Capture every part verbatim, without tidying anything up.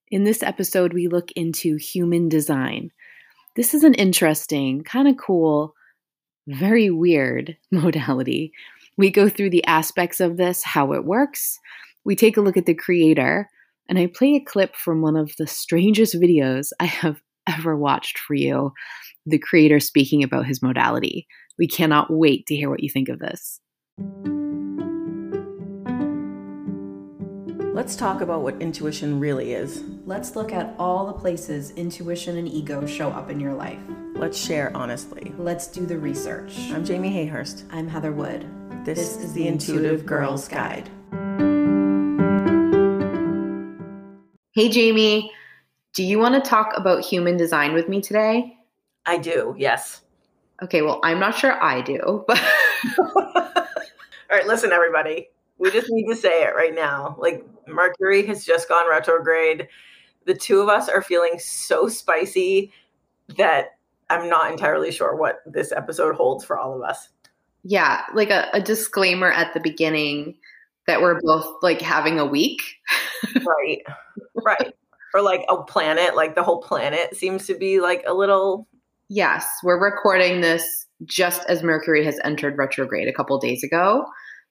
In this episode, we look into human design. This is an interesting, kind of cool, very weird modality. We go through the aspects of this, how it works. We take a look at the creator, and I play a clip from one of the strangest videos I have ever watched for you, the creator speaking about his modality. We cannot wait to hear what you think of this. Let's talk about what intuition really is. Let's look at all the places intuition and ego show up in your life. Let's share honestly. Let's do the research. I'm Jamie Hayhurst. I'm Heather Wood. This, this is the Intuitive Girls Guide. Hey, Jamie, do you want to talk about human design with me today? I do, yes. Okay, well, I'm not sure I do, but... All right, listen, everybody. We just need to say it right now. Like, Mercury has just gone retrograde. The two of us are feeling so spicy that I'm not entirely sure what this episode holds for all of us. Yeah, like a, a disclaimer at the beginning that we're both like having a week. Right, right. Or like a planet, like the whole planet seems to be like a little... Yes, we're recording this just as Mercury has entered retrograde a couple days ago.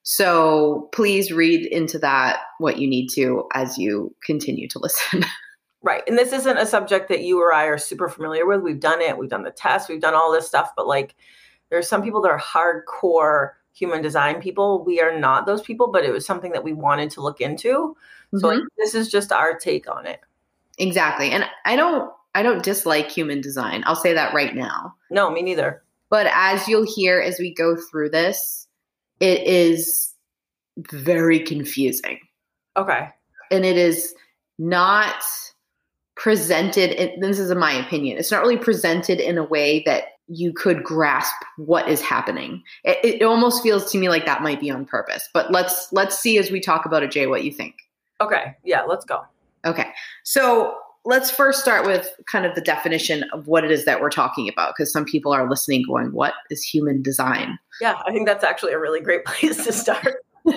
So please read into that what you need to as you continue to listen. Right. And this isn't a subject that you or I are super familiar with. We've done it. We've done the test. We've done all this stuff. But like, there's some people that are hardcore human design people. We are not those people, but it was something that we wanted to look into. So mm-hmm. like, this is just our take on it. Exactly. And I don't, I don't dislike human design. I'll say that right now. No, me neither. But as you'll hear as we go through this, it is very confusing. Okay. And it is not presented, in, this is in my opinion, it's not really presented in a way that you could grasp what is happening. It, it almost feels to me like that might be on purpose. But let's let's see as we talk about it, Jay, what you think. Okay. Yeah, let's go. Okay. So let's first start with kind of the definition of what it is that we're talking about, because some people are listening going, what is human design? Yeah, I think that's actually a really great place to start.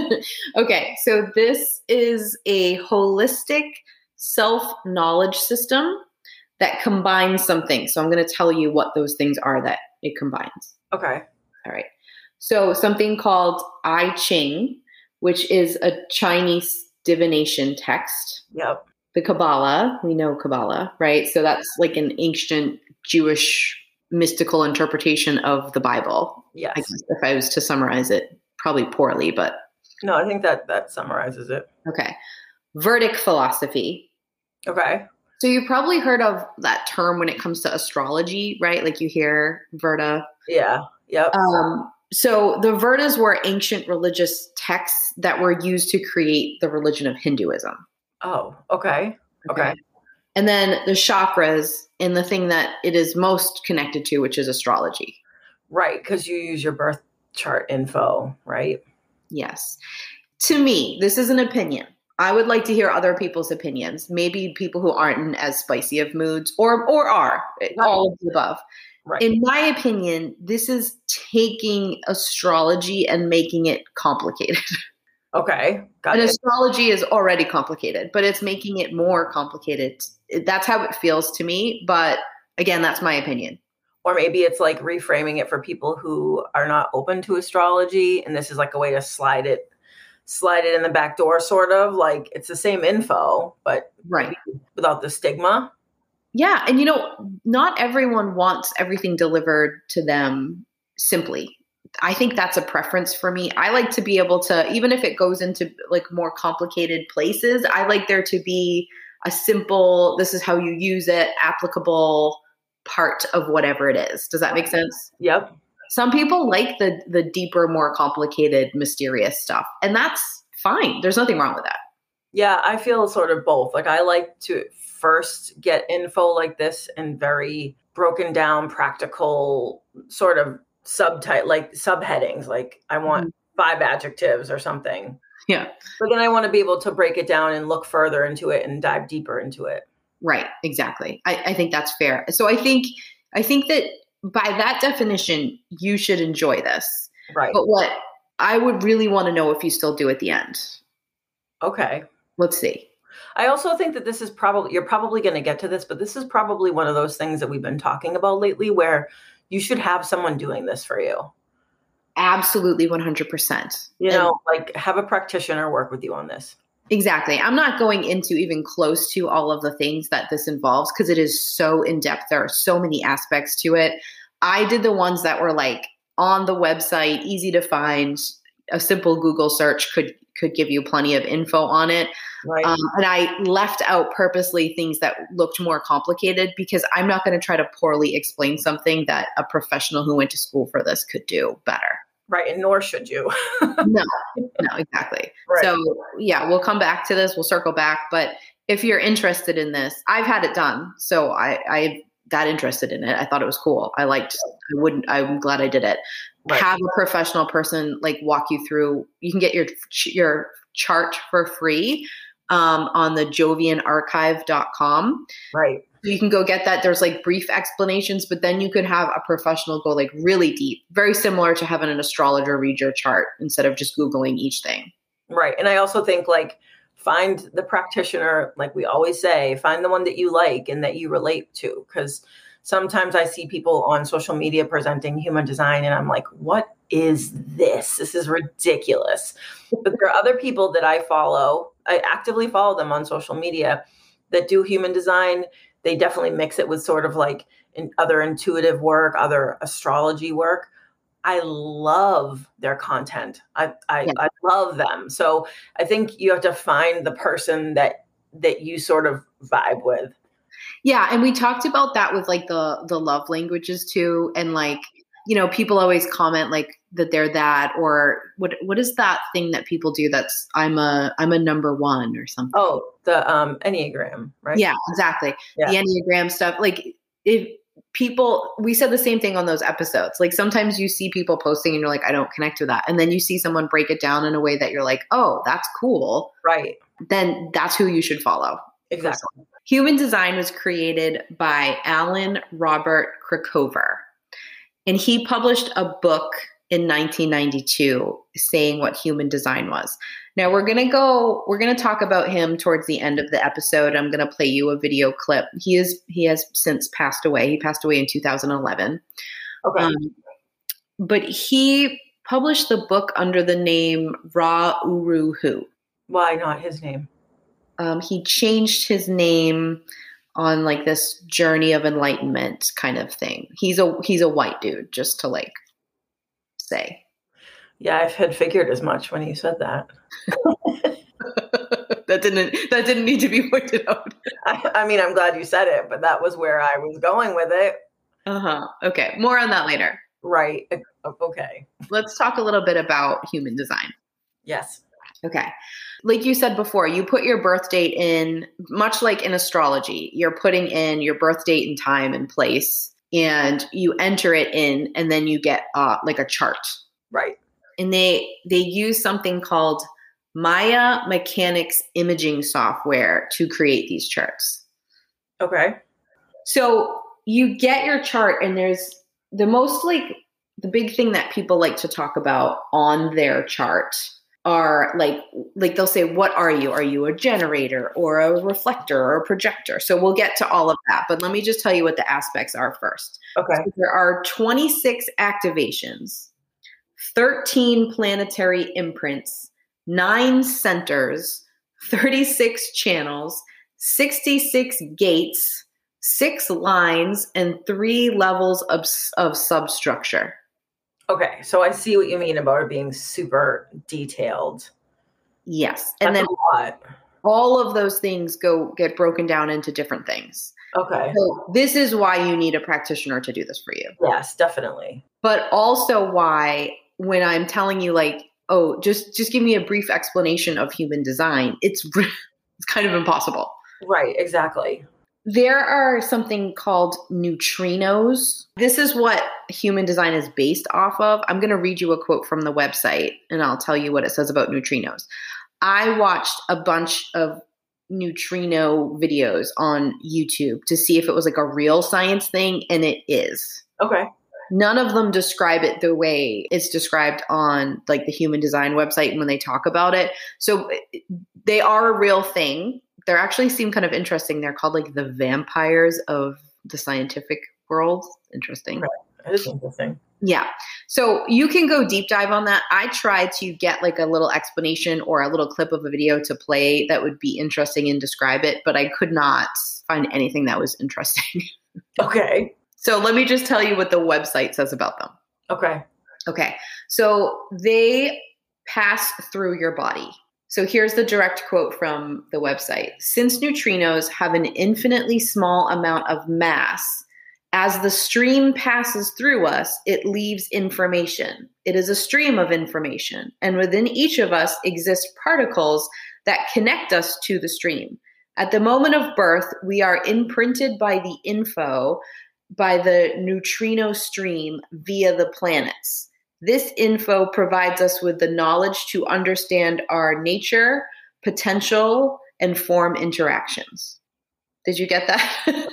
Okay, so this is a holistic self-knowledge system that combines some things. So I'm going to tell you what those things are that it combines. Okay. All right. So something called I Ching, which is a Chinese divination text. Yep. The Kabbalah, we know Kabbalah, right? So that's like an ancient Jewish mystical interpretation of the Bible. Yes. I guess if I was to summarize it, probably poorly, but. No, I think that that summarizes it. Okay. Verdict philosophy. Okay. So you probably heard of that term when it comes to astrology, right? Like you hear Verda. Yeah. Yep. Um, so the Verdas were ancient religious texts that were used to create the religion of Hinduism. Oh, okay. Okay. Okay. And then the chakras and the thing that it is most connected to, which is astrology. Right, because you use your birth chart info, right? Yes. To me, this is an opinion. I would like to hear other people's opinions. Maybe people who aren't in as spicy of moods or or are, right. All of the above. Right. In my opinion, this is taking astrology and making it complicated. Okay. Got and it. Astrology is already complicated, but it's making it more complicated. That's how it feels to me. But again, that's my opinion. Or maybe it's like reframing it for people who are not open to astrology. And this is like a way to slide it, slide it in the back door, sort of like it's the same info, but right. without the stigma. Yeah. And you know, not everyone wants everything delivered to them simply. I think that's a preference for me. I like to be able to, even if it goes into like more complicated places, I like there to be a simple, this is how you use it, applicable part of whatever it is. Does that make sense? Yep. Some people like the the deeper, more complicated, mysterious stuff. And that's fine. There's nothing wrong with that. Yeah, I feel sort of both. Like I like to first get info like this and very broken down, practical sort of subtype, like subheadings, like I want mm-hmm. five adjectives or something. Yeah. But then I want to be able to break it down and look further into it and dive deeper into it. Right. Exactly. I, I think that's fair. So I think, I think that by that definition, you should enjoy this. Right. But what I would really want to know if you still do at the end. Okay. Let's see. I also think that this is probably, you're probably going to get to this, but this is probably one of those things that we've been talking about lately where you should have someone doing this for you. Absolutely, one hundred percent. You know, and like have a practitioner work with you on this. Exactly. I'm not going into even close to all of the things that this involves because it is so in-depth. There are so many aspects to it. I did the ones that were like on the website, easy to find. A simple Google search could could give you plenty of info on it. Right. Um, and I left out purposely things that looked more complicated because I'm not going to try to poorly explain something that a professional who went to school for this could do better. Right. And nor should you. no, no, exactly. Right. So yeah, we'll come back to this. We'll circle back. But if you're interested in this, I've had it done. So I, I got interested in it. I thought it was cool. I liked, I wouldn't, I'm glad I did it. Right. Have a professional person like walk you through. You can get your, your chart for free um, on the jovian archive dot com. Right. You can go get that. There's like brief explanations, but then you could have a professional go like really deep, very similar to having an astrologer read your chart instead of just Googling each thing. Right. And I also think like find the practitioner, like we always say, find the one that you like and that you relate to. Because sometimes I see people on social media presenting human design and I'm like, what is this? This is ridiculous. But there are other people that I follow. I actively follow them on social media that do human design. They definitely mix it with sort of like in other intuitive work, other astrology work. I love their content. I I, yeah. I love them. So I think you have to find the person that that you sort of vibe with. Yeah, and we talked about that with like the the love languages too, and like you know people always comment like that they're that or what what is that thing that people do that's I'm a I'm a number one or something. Oh, the um, Enneagram, right? Yeah, exactly. Yeah. The Enneagram stuff. Like if people, we said the same thing on those episodes. Like sometimes you see people posting and you're like, I don't connect with that, and then you see someone break it down in a way that you're like, oh, that's cool. Right. Then that's who you should follow. Exactly. Human design was created by Alan Robert Krakover, and he published a book in nineteen ninety-two saying what human design was. Now we're going to go, we're going to talk about him towards the end of the episode. I'm going to play you a video clip. He is, he has since passed away. He passed away in two thousand eleven. Okay. Um, but he published the book under the name Ra Uru Hu. Why not his name? Um, he changed his name on like this journey of enlightenment kind of thing. He's a, he's a white dude, just to like say. Yeah, I had figured as much when you said that. that didn't that didn't need to be pointed out. I, I mean, I'm glad you said it, but that was where I was going with it. Uh-huh. Okay. More on that later. Right. Okay. Let's talk a little bit about human design. Yes. Okay. Like you said before, you put your birth date in, much like in astrology, you're putting in your birth date and time and place, and you enter it in, and then you get uh, like a chart. Right. And they they use something called Maya Mechanics imaging software to create these charts. Okay. So you get your chart, and there's the most like the big thing that people like to talk about on their chart are like like they'll say, what are you? Are you a generator or a reflector or a projector? So we'll get to all of that. But let me just tell you what the aspects are first. Okay. So there are twenty-six activations, thirteen planetary imprints, nine centers, thirty-six channels, sixty-six gates, six lines, and three levels of, of substructure. Okay, so I see what you mean about it being super detailed. Yes. That's and then a lot. All of those things go get broken down into different things. Okay. So this is why you need a practitioner to do this for you. Yes, definitely. But also why when I'm telling you like, oh, just just give me a brief explanation of human design, it's it's kind of impossible. Right, exactly. There are something called neutrinos. This is what human design is based off of. I'm going to read you a quote from the website, and I'll tell you what it says about neutrinos. I watched a bunch of neutrino videos on YouTube to see if it was like a real science thing, and it is. Okay. None of them describe it the way it's described on like the human design website when they talk about it. So they are a real thing. they actually seem kind of interesting. They're called like the vampires of the scientific world. Interesting. Okay. That is interesting. Yeah. So you can go deep dive on that. I tried to get like a little explanation or a little clip of a video to play that would be interesting and describe it, but I could not find anything that was interesting. Okay. So let me just tell you what the website says about them. Okay. Okay. So they pass through your body. So here's the direct quote from the website. Since neutrinos have an infinitely small amount of mass, as the stream passes through us, it leaves information. It is a stream of information. And within each of us exist particles that connect us to the stream. At the moment of birth, we are imprinted by the info, by the neutrino stream via the planets. This info provides us with the knowledge to understand our nature, potential, and form interactions. Did you get that?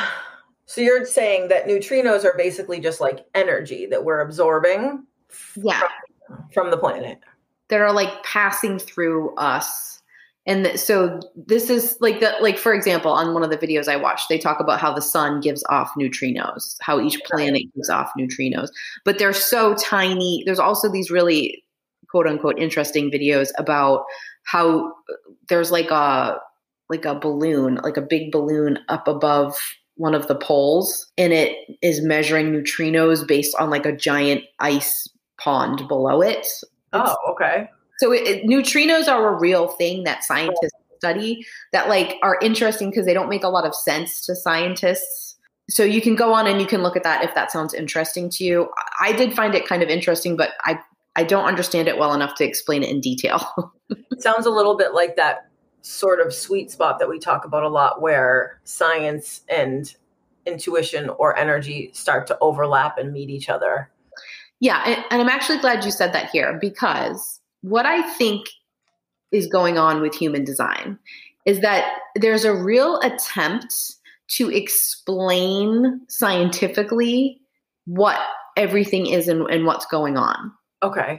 So you're saying that neutrinos are basically just like energy that we're absorbing Yeah. from, from the planet. That are like passing through us. And th- so this is like the, like, for example, on one of the videos I watched, they talk about how the sun gives off neutrinos, how each planet gives off neutrinos, but they're so tiny. There's also these really quote unquote interesting videos about how there's like a, like a balloon, like a big balloon up above one of the poles, and it is measuring neutrinos based on like a giant ice pond below it. It's, oh, okay. So it, it, neutrinos are a real thing that scientists study that like are interesting because they don't make a lot of sense to scientists. So you can go on and you can look at that if that sounds interesting to you. I did find it kind of interesting, but I, I don't understand it well enough to explain it in detail. It sounds a little bit like that sort of sweet spot that we talk about a lot where science and intuition or energy start to overlap and meet each other. Yeah. And, and I'm actually glad you said that here, because what I think is going on with human design is that there's a real attempt to explain scientifically what everything is and, and what's going on. Okay.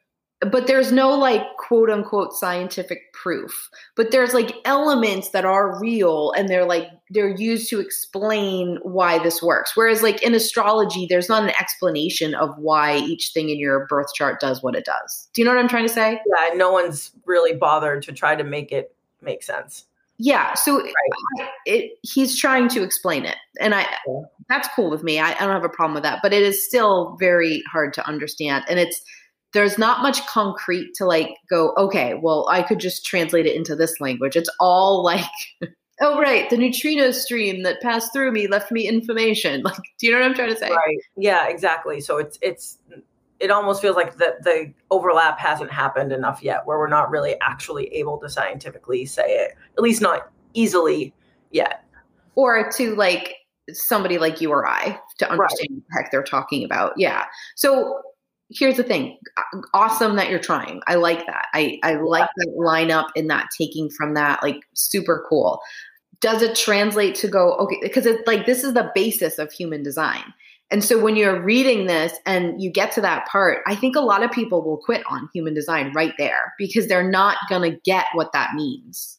But there's no like quote unquote scientific proof, but there's like elements that are real and they're like, they're used to explain why this works. Whereas like in astrology, there's not an explanation of why each thing in your birth chart does what it does. Do you know what I'm trying to say? Yeah. No one's really bothered to try to make it make sense. Yeah. So Right. it, he's trying to explain it, and I, Yeah. that's cool with me. I, I don't have a problem with that, but it is still very hard to understand. And it's, there's not much concrete to like go, okay, well, I could just translate it into this language. It's all like, oh, right, the neutrino stream that passed through me left me information. Like, do you know what I'm trying to say? Right. Yeah, exactly. So it's, it's, it almost feels like the, the overlap hasn't happened enough yet where we're not really actually able to scientifically say it, at least not easily yet. Or to like somebody like you or I to understand right. what the heck they're talking about. Yeah. So here's the thing. Awesome that you're trying. I like that. I, I like that lineup and that taking from that, like super cool. Does it translate to go, okay, because it's like, this is the basis of human design. And so when you're reading this and you get to that part, I think a lot of people will quit on human design right there because they're not going to get what that means.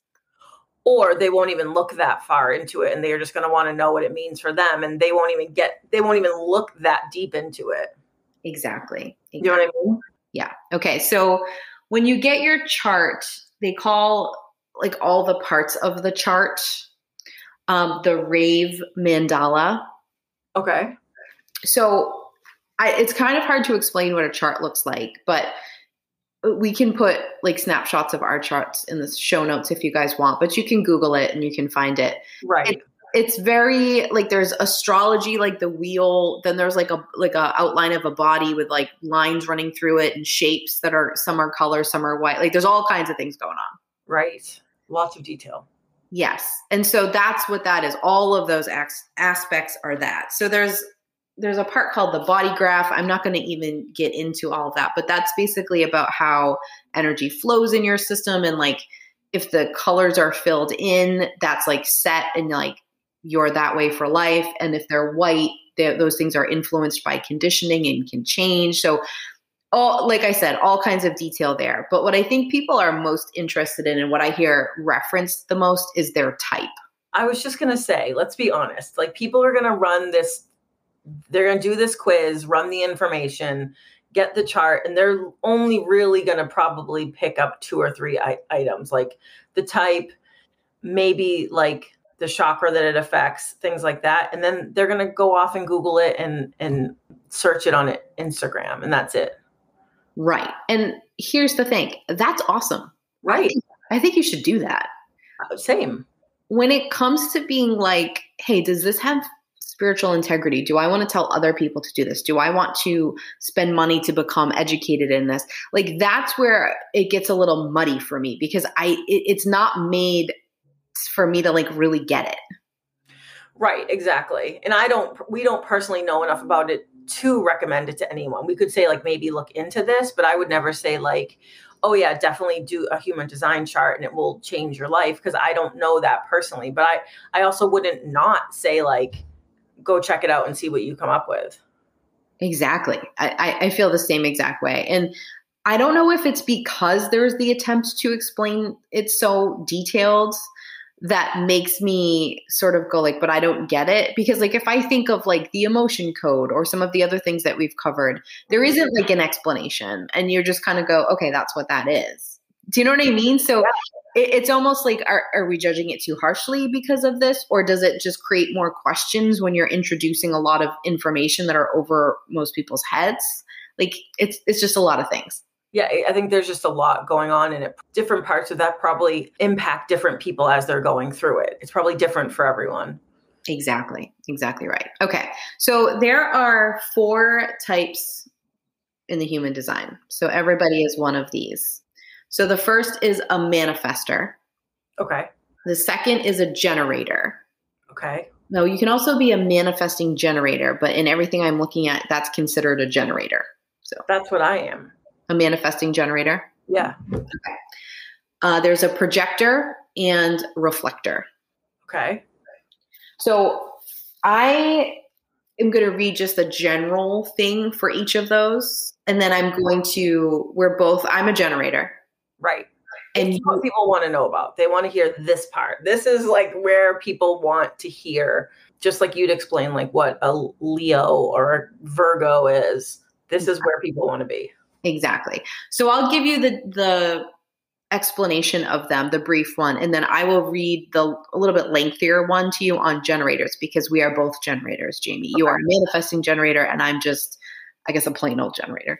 Or they won't even look that far into it and they're just going to want to know what it means for them. And they won't even get, they won't even look that deep into it. Exactly. exactly. You know what I mean? Yeah. Okay. So when you get your chart, they call like all the parts of the chart um, the rave mandala. Okay. So I, it's kind of hard to explain what a chart looks like, but we can put like snapshots of our charts in the show notes if you guys want, but you can Google it and you can find it. Right. It, it's very like there's astrology, like the wheel. Then there's like a like a outline of a body with like lines running through it and shapes that are some are color, some are white. Like there's all kinds of things going on. Right. Lots of detail. Yes. And so that's what that is. All of those as- aspects are that. So there's there's a part called the body graph. I'm not going to even get into all of that, but that's basically about how energy flows in your system. And like, if the colors are filled in, that's like set and like, you're that way for life. And if they're white, they're, those things are influenced by conditioning and can change. So all, like I said, all kinds of detail there. But what I think people are most interested in and what I hear referenced the most is their type. I was just going to say, let's be honest. Like, people are going to run this, they're going to do this quiz, run the information, get the chart, and they're only really going to probably pick up two or three I- items, like the type, maybe like the chakra that it affects, things like that. And then they're going to go off and Google it and, and search it on it, Instagram, and that's it. Right. And here's the thing. That's awesome. Right. I think, I think you should do that. Same. When it comes to being like, hey, does this have spiritual integrity? Do I want to tell other people to do this? Do I want to spend money to become educated in this? Like, that's where it gets a little muddy for me, because I it, it's not made for me to like really get it. Right, exactly. And I don't, we don't personally know enough about it to recommend it to anyone. We could say like, maybe look into this, but I would never say like, oh yeah, definitely do a human design chart and it will change your life. Cause I don't know that personally, but I, I also wouldn't not say like, go check it out and see what you come up with. Exactly. I, I feel the same exact way. And I don't know if it's because there's the attempt to explain it so detailed that makes me sort of go like, but I don't get it. Because like, if I think of like the emotion code or some of the other things that we've covered, there isn't like an explanation and you're just kind of go, okay, that's what that is. Do you know what I mean? So it, it's almost like, are, are we judging it too harshly because of this? Or does it just create more questions when you're introducing a lot of information that are over most people's heads? Like it's, it's just a lot of things. Yeah, I think there's just a lot going on in it. Different parts of that probably impact different people as they're going through it. It's probably different for everyone. Exactly. Exactly right. Okay. So there are four types in the human design. So everybody is one of these. So the first is a manifester. Okay. The second is a generator. Okay. No, you can also be a manifesting generator, but in everything I'm looking at, that's considered a generator. So that's what I am. A manifesting generator? Yeah. Okay. Uh, there's a projector and reflector. Okay. So I am going to read just the general thing for each of those. And then I'm going to, we're both, I'm a generator. Right. And it's what people want to know about. They want to hear this part. This is like where people want to hear, just like you'd explain like what a Leo or a Virgo is. This is where people want to be. Exactly. So I'll give you the the explanation of them, the brief one, and then I will read the a little bit lengthier one to you on generators, because we are both generators, Jamie. Okay. You are a manifesting generator, and I'm just, I guess, a plain old generator.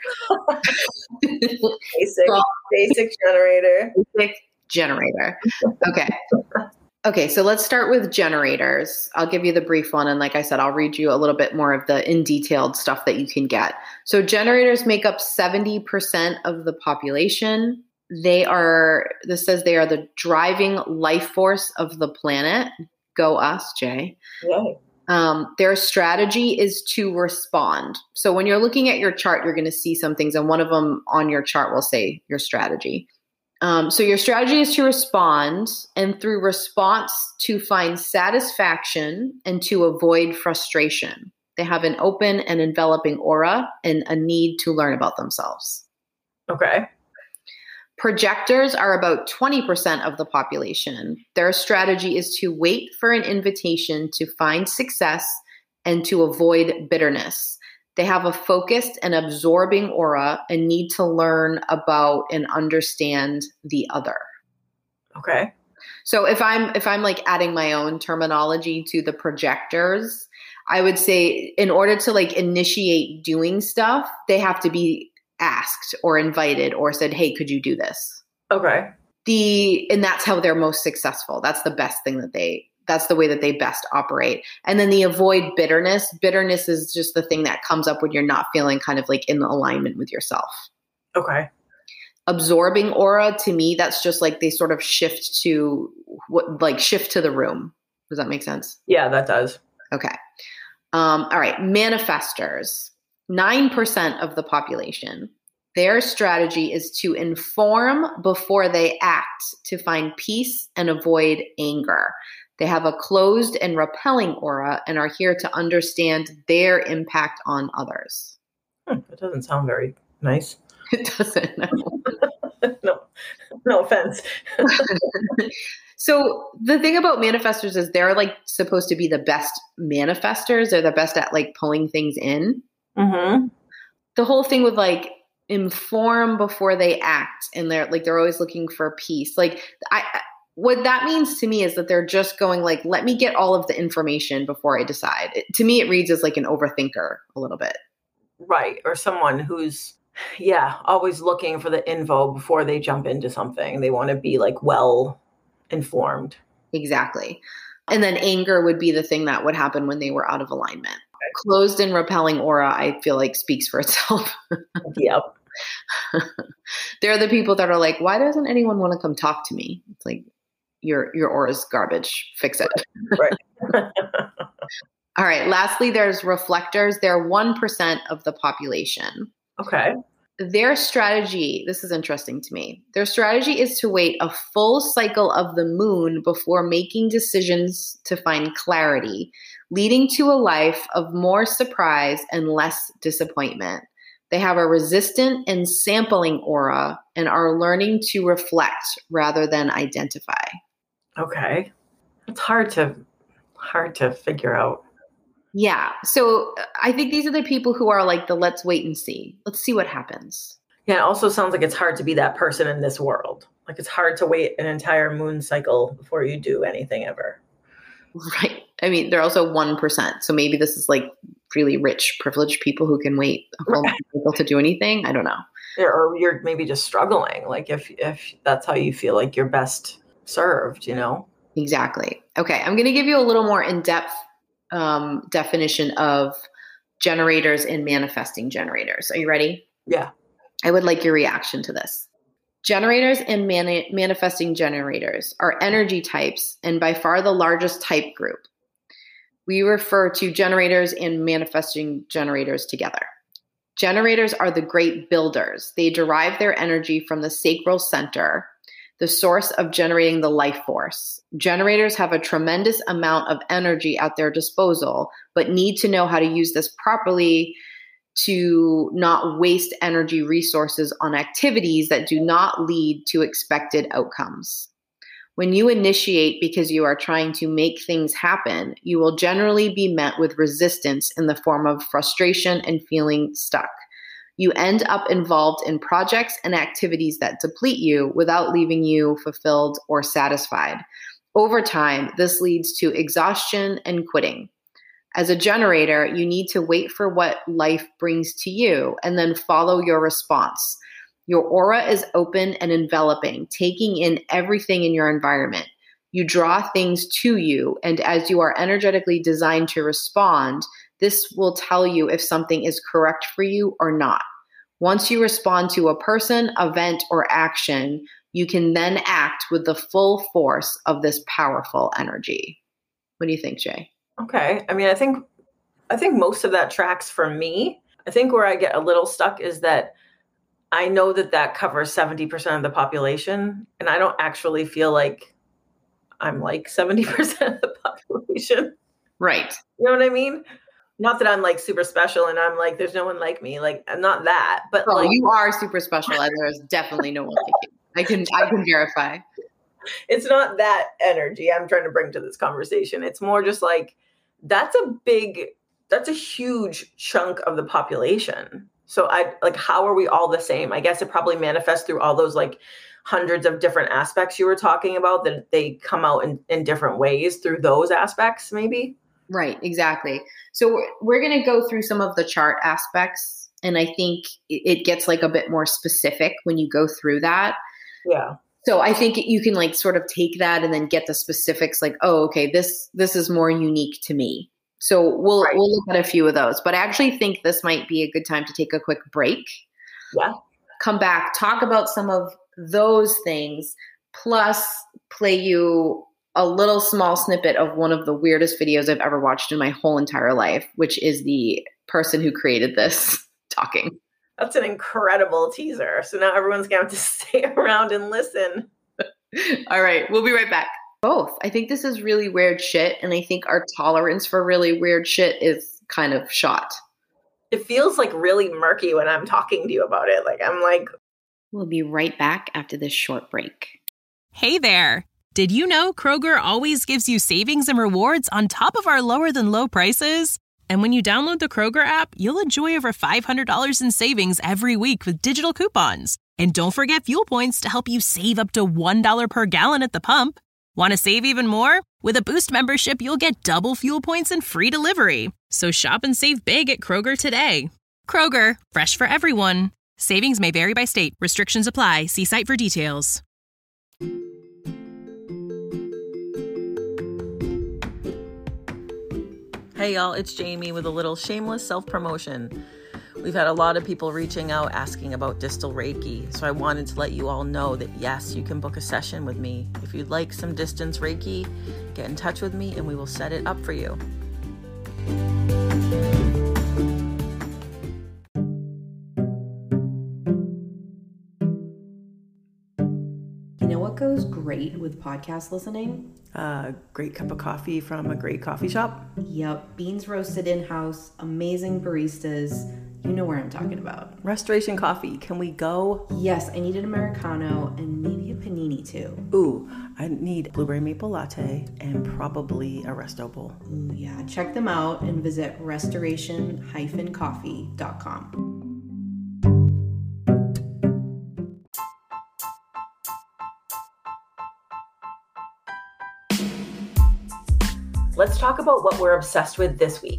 Basic, so, basic generator. Basic generator. Okay. Okay, so let's start with generators. I'll give you the brief one. And like I said, I'll read you a little bit more of the in detailed stuff that you can get. So generators make up seventy percent of the population. They are, this says they are the driving life force of the planet. Go us, Jay. Yay. Um, their strategy is to respond. So when you're looking at your chart, you're going to see some things. And one of them on your chart will say your strategy. Um, so your strategy is to respond, and through response to find satisfaction and to avoid frustration. They have an open and enveloping aura and a need to learn about themselves. Okay. Projectors are about twenty percent of the population. Their strategy is to wait for an invitation to find success and to avoid bitterness. They have a focused and absorbing aura and need to learn about and understand the other. Okay. So if I'm if I'm like adding my own terminology to the projectors, I would say in order to like initiate doing stuff, they have to be asked or invited or said, hey, could you do this? Okay. The and that's how they're most successful. That's the best thing that they That's the way that they best operate. And then the avoid bitterness. Bitterness is just the thing that comes up when you're not feeling kind of like in alignment with yourself. Okay. Absorbing aura, to me, that's just like they sort of shift to what, like shift to the room. Does that make sense? Yeah, that does. Okay. Um, all right. Manifestors, nine percent of the population. Their strategy is to inform before they act to find peace and avoid anger. They have a closed and repelling aura and are here to understand their impact on others. Hmm, that doesn't sound very nice. It doesn't. No. no, no offense. So the thing about manifestors is they're like supposed to be the best manifestors. They're the best at like pulling things in. Mm-hmm. The whole thing with like inform before they act, and they're like they're always looking for peace. Like I, what that means to me is that they're just going like, let me get all of the information before I decide. It, to me, it reads as like an overthinker a little bit. Right. Or someone who's, yeah, always looking for the info before they jump into something. They want to be like well informed. Exactly. And then anger would be the thing that would happen when they were out of alignment. Okay. Closed and repelling aura, I feel like speaks for itself. Yep. They're the people that are like, why doesn't anyone want to come talk to me? It's like, your your aura's garbage. Fix it. Right. All right. Lastly, there's reflectors. They're one percent of the population. Okay. Their strategy, this is interesting to me. Their strategy is to wait a full cycle of the moon before making decisions to find clarity, leading to a life of more surprise and less disappointment. They have a resistant and sampling aura and are learning to reflect rather than identify. Okay. It's hard to hard to figure out. Yeah. So I think these are the people who are like the let's wait and see. Let's see what happens. Yeah, it also sounds like it's hard to be that person in this world. Like it's hard to wait an entire moon cycle before you do anything ever. Right. I mean, they're also one percent. So maybe this is like really rich, privileged people who can wait a whole right. cycle to do anything. I don't know. Yeah, or you're maybe just struggling. Like if if that's how you feel like you're best served, you know? Exactly. Okay. I'm going to give you a little more in-depth um, definition of generators and manifesting generators. Are you ready? Yeah. I would like your reaction to this. Generators and mani- manifesting generators are energy types and by far the largest type group. We refer to generators and manifesting generators together. Generators are the great builders. They derive their energy from the sacral center, the source of generating the life force. Generators have a tremendous amount of energy at their disposal, but need to know how to use this properly to not waste energy resources on activities that do not lead to expected outcomes. When you initiate because you are trying to make things happen, you will generally be met with resistance in the form of frustration and feeling stuck. You end up involved in projects and activities that deplete you without leaving you fulfilled or satisfied. Over time, this leads to exhaustion and quitting. As a generator, you need to wait for what life brings to you and then follow your response. Your aura is open and enveloping, taking in everything in your environment. You draw things to you, and as you are energetically designed to respond, this will tell you if something is correct for you or not. Once you respond to a person, event, or action, you can then act with the full force of this powerful energy. What do you think, Jay? Okay. I mean, I think I think most of that tracks for me. I think where I get a little stuck is that I know that that covers seventy percent of the population, and I don't actually feel like I'm like seventy percent of the population. Right. You know what I mean? Not that I'm like super special and I'm like, there's no one like me. Like, I'm not that, but well, like you are super special and there's definitely no one like you. I can, I can verify. It's not that energy I'm trying to bring to this conversation. It's more just like, that's a big, that's a huge chunk of the population. So I like, how are we all the same? I guess it probably manifests through all those like hundreds of different aspects you were talking about, that they come out in, in different ways through those aspects, maybe. Right, exactly. So we're, we're going to go through some of the chart aspects, and I think it, it gets like a bit more specific when you go through that. Yeah. So I think you can like sort of take that and then get the specifics like, oh, okay, this this is more unique to me. So we'll right. we'll look at a few of those. But I actually think this might be a good time to take a quick break. Yeah. Come back, talk about some of those things, plus play you a little small snippet of one of the weirdest videos I've ever watched in my whole entire life, which is the person who created this talking. That's an incredible teaser. So now everyone's going to have to stay around and listen. All right. We'll be right back. Both. I think this is really weird shit. And I think our tolerance for really weird shit is kind of shot. it feels like really murky when I'm talking to you about it. Like, I'm like, we'll be right back after this short break. Hey there. Did you know Kroger always gives you savings and rewards on top of our lower than low prices? And when you download the Kroger app, you'll enjoy over five hundred dollars in savings every week with digital coupons. And don't forget fuel points to help you save up to one dollar per gallon at the pump. Want to save even more? With a Boost membership, you'll get double fuel points and free delivery. So shop and save big at Kroger today. Kroger, fresh for everyone. Savings may vary by state. Restrictions apply. See site for details. Hey y'all, it's Jamie with a little shameless self-promotion. We've had a lot of people reaching out asking about distal Reiki, so I wanted to let you all know that yes, you can book a session with me. If you'd like some distance Reiki, get in touch with me and we will set it up for you. You know what goes great with podcast listening? A great cup of coffee from a great coffee shop. Yep, beans roasted in-house, amazing baristas. You know where I'm talking about. Restoration Coffee. Can we go? Yes, I need an Americano and maybe a panini too. Ooh, I need blueberry maple latte and probably a resto bowl. Ooh, yeah. Check them out and visit restoration dash coffee dot com. Let's talk about what we're obsessed with this week.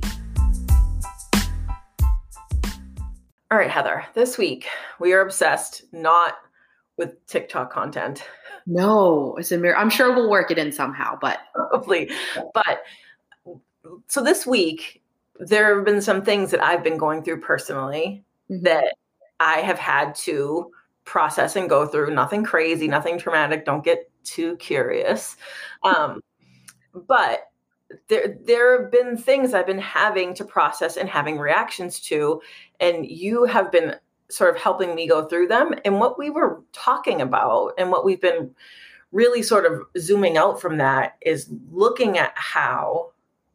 All right, Heather, this week we are obsessed not with TikTok content. No, it's a mirror. I'm sure we'll work it in somehow, but Probably. But so this week, there have been some things that I've been going through personally mm-hmm. that I have had to process and go through. Nothing crazy, nothing traumatic. Don't get too curious. Um, but there, there have been things I've been having to process and having reactions to, and you have been sort of helping me go through them. And what we were talking about and what we've been really sort of zooming out from that is looking at how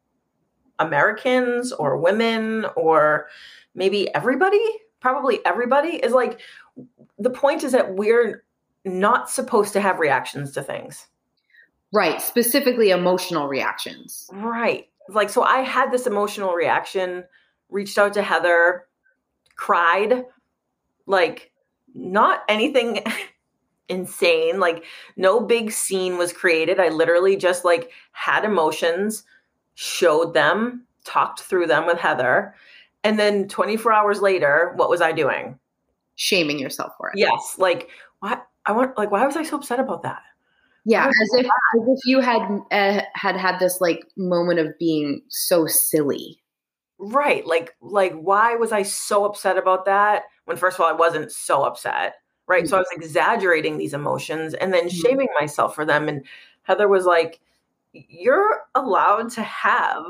Americans or women or maybe everybody, probably everybody is like, the point is that we're not supposed to have reactions to things. Right. Specifically emotional reactions. Right. Like, so I had this emotional reaction, reached out to Heather, cried, like not anything insane, like no big scene was created. I literally just like had emotions, showed them, talked through them with Heather. And then twenty-four hours later, what was I doing? Shaming yourself for it. Yes. Like, what? I want, like, why was I so upset about that? Yeah, as if, as if you had uh, had had this like moment of being so silly. Right. Like, like, why was I so upset about that? When first of all, I wasn't so upset. Right. Mm-hmm. So I was exaggerating these emotions and then mm-hmm. shaming myself for them. And Heather was like, you're allowed to have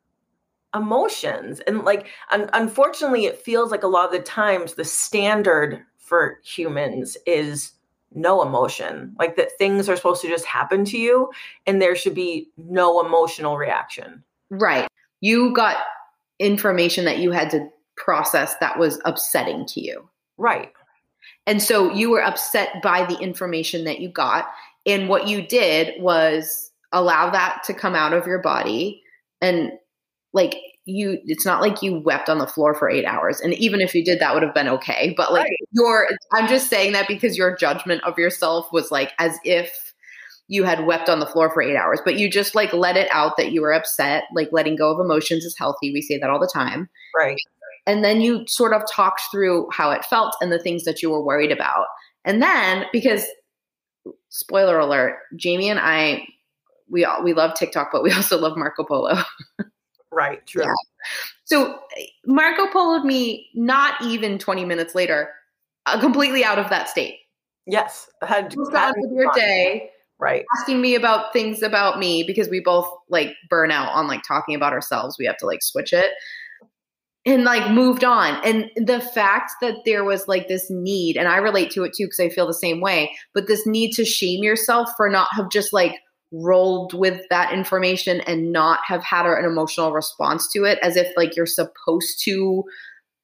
emotions. And like, un- unfortunately, it feels like a lot of the times the standard for humans is no emotion, like that things are supposed to just happen to you and there should be no emotional reaction. Right. You got information that you had to process that was upsetting to you. Right. And so you were upset by the information that you got. And what you did was allow that to come out of your body. And like you, it's not like you wept on the floor for eight hours. And even if you did, that would have been okay. But like right. your, I'm just saying that because your judgment of yourself was like as if you had wept on the floor for eight hours, but you just like let it out that you were upset. Like letting go of emotions is healthy. We say that all the time. Right. And then you sort of talked through how it felt and the things that you were worried about. And then because spoiler alert, Jamie and I, we all, we love TikTok, but we also love Marco Polo. Right. True. Yeah. So Marco Polo'd me not even twenty minutes later, uh, completely out of that state. Yes. Had Just on with your day. Right. Asking me about things about me because we both like burn out on like talking about ourselves. We have to like switch it and like moved on. And the fact that there was like this need, and I relate to it too, because I feel the same way, but this need to shame yourself for not have just like rolled with that information and not have had an emotional response to it as if like you're supposed to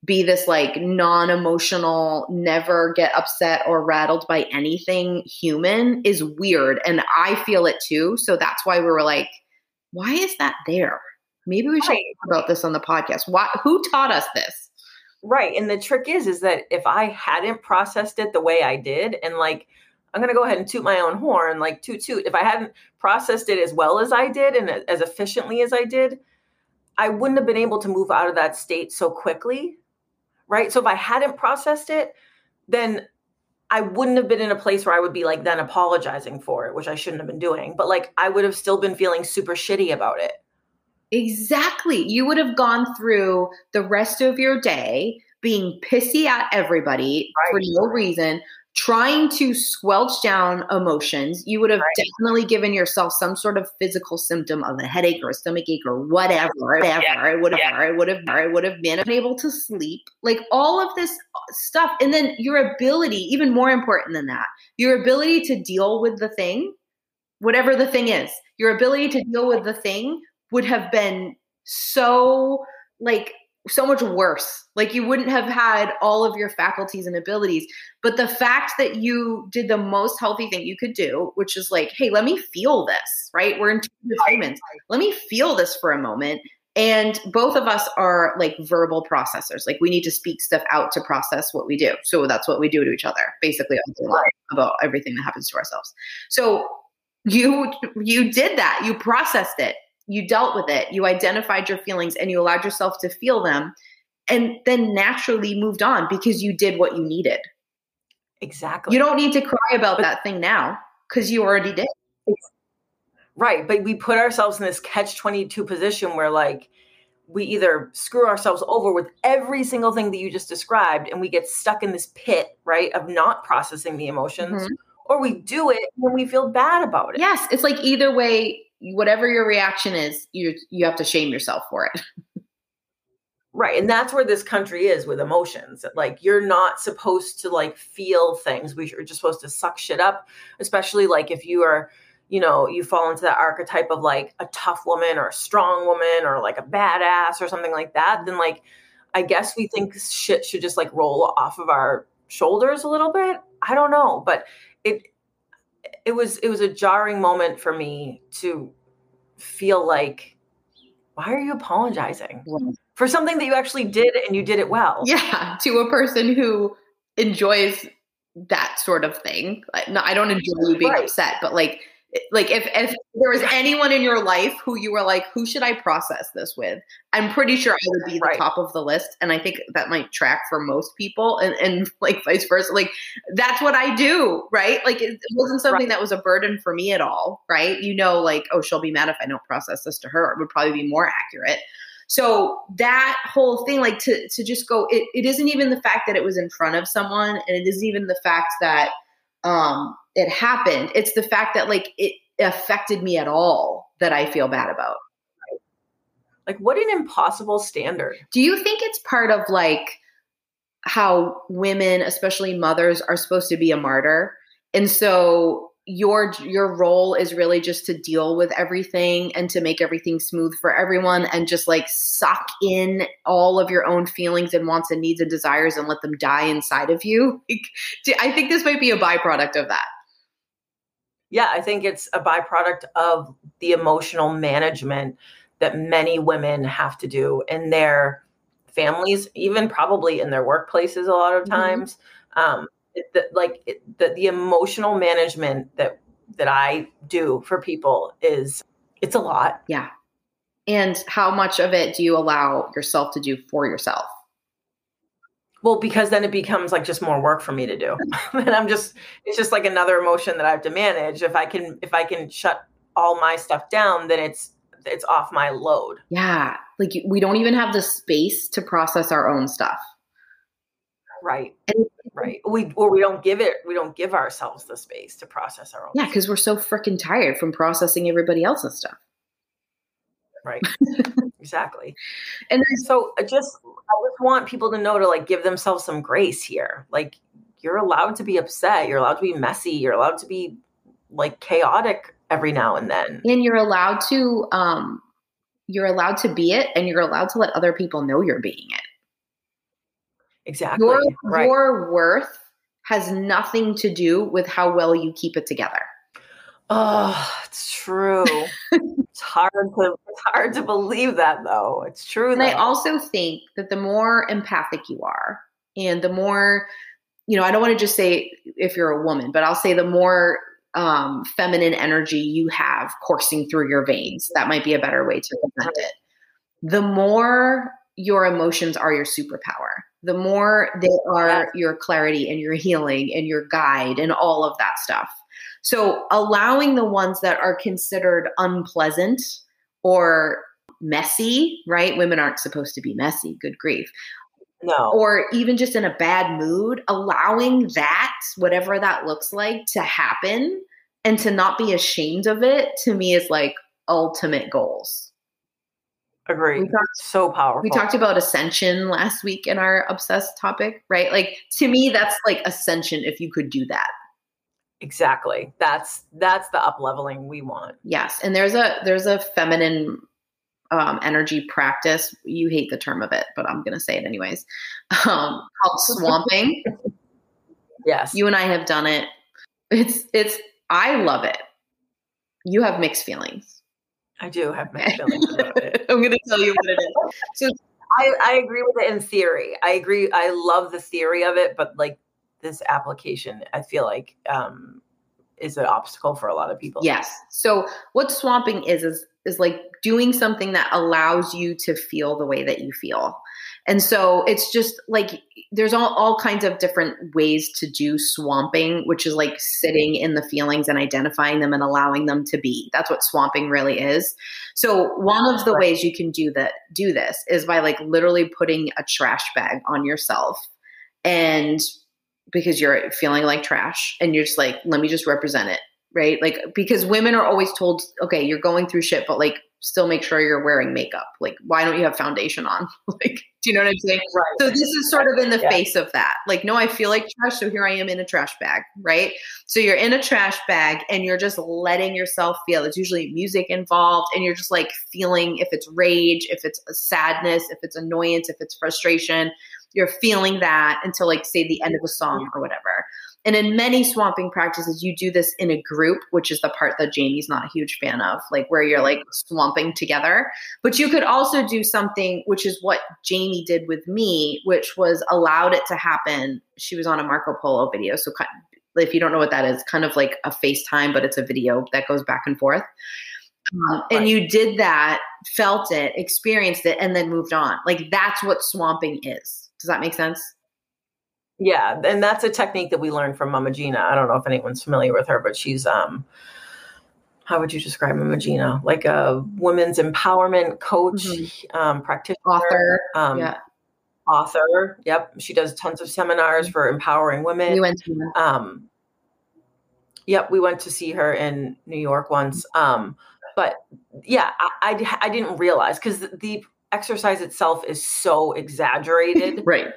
be this like non-emotional, never get upset or rattled by anything human is weird. And I feel it too. So that's why we were like, why is that there? Maybe we should Right. talk about this on the podcast. Why, who taught us this? Right. And the trick is, is that if I hadn't processed it the way I did, and like, I'm going to go ahead and toot my own horn, like toot toot. If I hadn't processed it as well as I did and as efficiently as I did, I wouldn't have been able to move out of that state so quickly. Right. So if I hadn't processed it, then I wouldn't have been in a place where I would be like then apologizing for it, which I shouldn't have been doing. But like I would have still been feeling super shitty about it. Exactly. You would have gone through the rest of your day being pissy at everybody Right. for no reason, trying to squelch down emotions. You would have Right. definitely given yourself some sort of physical symptom of a headache or a stomach ache or whatever, whatever. Yeah. It would have, Yeah. it would have, it would have been unable to sleep, like all of this stuff. And then your ability, even more important than that, your ability to deal with the thing, whatever the thing is, your ability to deal with the thing would have been so like so much worse. Like you wouldn't have had all of your faculties and abilities. But the fact that you did the most healthy thing you could do, which is like, hey, let me feel this, right? We're intuitive humans. Let me feel this for a moment. And both of us are like verbal processors. Like we need to speak stuff out to process what we do. So that's what we do to each other, basically all day long, about everything that happens to ourselves. So you you did that. You processed it. You dealt with it. You identified your feelings and you allowed yourself to feel them, and then naturally moved on because you did what you needed. Exactly. You don't need to cry about that thing now because you already did. Right. But we put ourselves in this catch twenty-two position where like we either screw ourselves over with every single thing that you just described and we get stuck in this pit, right, of not processing the emotions, mm-hmm. or we do it when we feel bad about it. Yes. It's like either way, whatever your reaction is, you you have to shame yourself for it. Right. And that's where this country is with emotions. Like you're not supposed to like feel things. We are just supposed to suck shit up, especially like if you are, you know, you fall into that archetype of like a tough woman or a strong woman or like a badass or something like that. Then like, I guess we think shit should just like roll off of our shoulders a little bit. I don't know, but it, it was, it was a jarring moment for me to feel like, why are you apologizing yeah. for something that you actually did and you did it well? Yeah. To a person who enjoys that sort of thing. Like, no, I don't enjoy you being right. upset, but like, like if, if there was anyone in your life who you were like, who should I process this with? I'm pretty sure I would be the right. top of the list. And I think that might track for most people and, and like vice versa. Like that's what I do. Right. Like it, it wasn't something right. that was a burden for me at all. Right. You know, like, oh, she'll be mad if I don't process this to her. It would probably be more accurate. So that whole thing, like to, to just go, it, it isn't even the fact that it was in front of someone. And it isn't even the fact that, um, it happened. It's the fact that like it affected me at all that I feel bad about. Like what an impossible standard. Do you think it's part of like how women, especially mothers, are supposed to be a martyr? And so your, your role is really just to deal with everything and to make everything smooth for everyone and just like suck in all of your own feelings and wants and needs and desires and let them die inside of you. I think this might be a byproduct of that. Yeah, I think it's a byproduct of the emotional management that many women have to do in their families, even probably in their workplaces a lot of times. Mm-hmm. Um, it, the, like it, the, the emotional management that that I do for people is, it's a lot. Yeah. And how much of it do you allow yourself to do for yourself? Well, because then it becomes like just more work for me to do. And I'm just, it's just like another emotion that I have to manage. If I can, if I can shut all my stuff down, then it's, it's off my load. Yeah. Like we don't even have the space to process our own stuff. Right. And, right. We, or we don't give it, we don't give ourselves the space to process our own Yeah. stuff. Cause we're so freaking tired from processing everybody else's stuff. Right. Exactly. And then, so I just, I just want people to know to like give themselves some grace here. Like you're allowed to be upset. You're allowed to be messy. You're allowed to be like chaotic every now and then. And you're allowed to, um, you're allowed to be it and you're allowed to let other people know you're being it. Exactly. Your, right. your worth has nothing to do with how well you keep it together. Oh, it's true. It's hard to it's hard to believe that though. It's true. And though. I also think that the more empathic you are, and the more, you know, I don't want to just say if you're a woman, but I'll say the more um, feminine energy you have coursing through your veins. That might be a better way to present it. The more your emotions are your superpower, the more they are Yes. your clarity and your healing and your guide and all of that stuff. So allowing the ones that are considered unpleasant or messy, right? Women aren't supposed to be messy, good grief. No. Or even just in a bad mood, allowing that, whatever that looks like, to happen and to not be ashamed of it, to me is like ultimate goals. Agreed. We talked, so powerful. We talked about ascension last week in our obsessed topic, right? Like to me, that's like ascension if you could do that. Exactly. That's that's the up leveling we want. Yes. And there's a there's a feminine um, energy practice. You hate the term of it, but I'm going to say it anyways. Um, called swamping. Yes. You and I have done it. It's it's I love it. You have mixed feelings. I do have mixed feelings about it. I'm going to tell you what it is. So I, I agree with it in theory. I agree. I love the theory of it, but like this application, I feel like um, is an obstacle for a lot of people. Yes. So what swamping is, is, is like doing something that allows you to feel the way that you feel. And so it's just like, there's all, all kinds of different ways to do swamping, which is like sitting in the feelings and identifying them and allowing them to be. That's what swamping really is. So one of the Right. ways you can do that, do this is by like literally putting a trash bag on yourself, and because you're feeling like trash and you're just like, let me just represent it. Right. Like, because women are always told, okay, you're going through shit, but like, still make sure you're wearing makeup. Like, why don't you have foundation on? Like, do you know what I'm saying? Right. So this is sort of in the Yeah. face of that. Like, no, I feel like trash. So here I am in a trash bag. Right. So you're in a trash bag and you're just letting yourself feel. There's usually music involved, and you're just like feeling if it's rage, if it's sadness, if it's annoyance, if it's frustration, you're feeling that until like say the end of a song or whatever. And in many swamping practices, you do this in a group, which is the part that Jamie's not a huge fan of, like where you're like swamping together. But you could also do something, which is what Jamie did with me, which was allowed it to happen. She was on a Marco Polo video. So kind of, if you don't know what that is, kind of like a FaceTime, but it's a video that goes back and forth. Um, and Right. you did that, felt it, experienced it, and then moved on. Like that's what swamping is. Does that make sense? Yeah, and that's a technique that we learned from Mama Gina. I don't know if anyone's familiar with her, but she's um, how would you describe Mama Gina? Like a women's empowerment coach, Mm-hmm. um, practitioner, Author. um, Yeah. author. Yep, she does tons of seminars for empowering women. We went to Um, yep, we went to see her in New York once. Um, but yeah, I, I, I didn't realize, because the exercise itself is so exaggerated. right.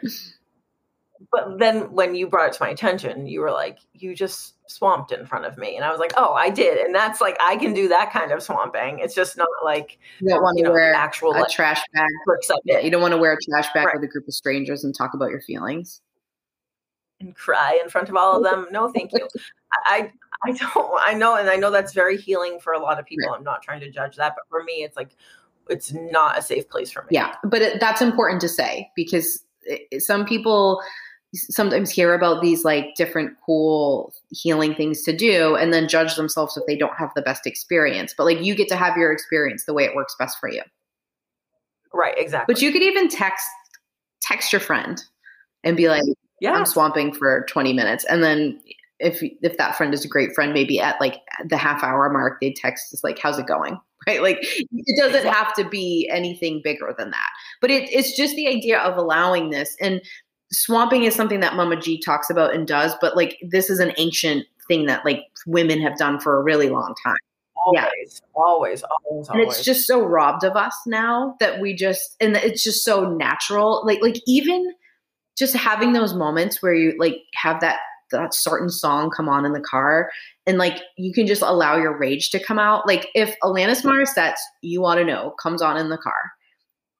But then when you brought it to my attention, you were like, you just swamped in front of me. And I was like, oh, I did. And that's like, I can do that kind of swamping. It's just not like, You don't want you to know, wear the actual a like, trash bag. tricks of Yeah, it you don't want to wear a trash bag Right. with a group of strangers and talk about your feelings. and cry in front of all of them. No, thank you. I, I don't, I know. And I know that's very healing for a lot of people. Right. I'm not trying to judge that, but for me, it's like, it's not a safe place for me. Yeah, but it, that's important to say, because it, some people sometimes hear about these like different cool healing things to do and then judge themselves if they don't have the best experience. But like you get to have your experience the way it works best for you. Right. Exactly. But you could even text text your friend and be like, yeah. I'm swamping for twenty minutes. And then if if that friend is a great friend, maybe at like the half hour mark, they text us like, how's it going? Right? Like it doesn't Exactly. have to be anything bigger than that. But it, it's just the idea of allowing this. And swamping is something that Mama G talks about and does, but like this is an ancient thing that like women have done for a really long time. Always, Yeah. always, always, And always. it's just so robbed of us now that we just, and it's just so natural. Like, like even just having those moments where you like have that, that certain song come on in the car and like, you can just allow your rage to come out. Like if Alanis Morissette's You Want to Know comes on in the car,